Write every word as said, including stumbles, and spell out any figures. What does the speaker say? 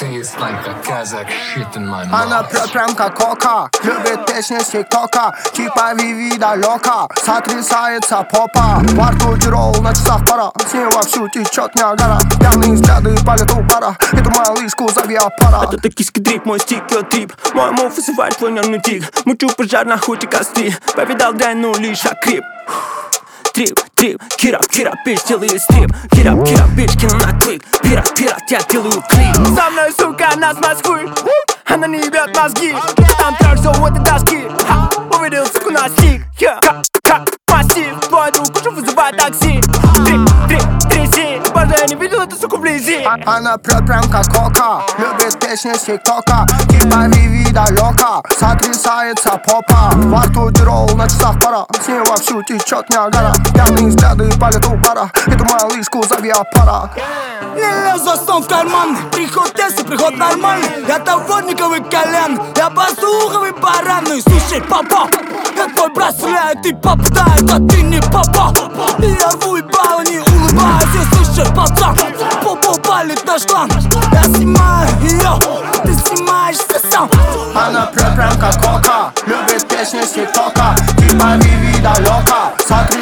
taste like a Kazakh shit in my mouth. Она прет прям как кока, любит песни с тиктока, типа Виви далека, сотрясается попа. Во рту тирол, на часах пора, с нее вовсю течет Ниагара. Пьяные взгляды палят у пара, эту малышку зови аппарат. Это токийский дрип, мой стикер-трип, мой мув вызывает твой нервный тик. Мучу пожар на хуте костры, повидал дрянь, ну лишь окрип. Трип, трип, кирап, кирап, бич, делаю стрип. Кирап, кирап, бич, кину на клик. Пират, пират, я делаю клип. За мной, сука, она с Москвы, она не ебет мозги. Там трак, все вот и доски. Увидел, суку, на стик. Как, как, массив, твой друг уже вызывает такси. Трип, трип, тряси, боже, я не видел эту суку вблизи. Она прет прям как кока, любит песни с тиктока, типа Виви далека, сотрясается попа. Во рту тирол, на часах пора, с нее вовсю течет Ниагара. Пьяные взгляды палят у пара, эту малышку зови аппарат. Не лез за стол в карман, приход тест и приход нормальный. Я товарниковый колен, я послуховый баран. Ну и слушай, папа, я твой брат стреляет и попадает, а ты не папа. Я рву ебало, не улыбаюсь, я слушай, пацан. Попу палит на шланг, я снимаю ее, ты снимаешься сам. Она прет прям как кока, любит песни с тиктока, типа Виви далека,